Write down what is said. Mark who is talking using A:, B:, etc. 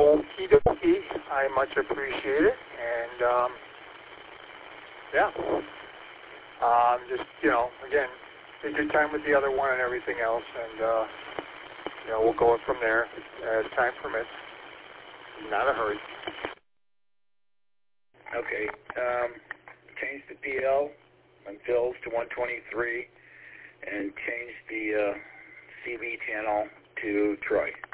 A: Okie dokie. I much appreciate it. And, yeah. Just, again, take your time with the other one and everything else. And, we'll go from there as time permits. Not a hurry.
B: Okay. Change the PL on Phil's to 123 and change the CB channel to Troy.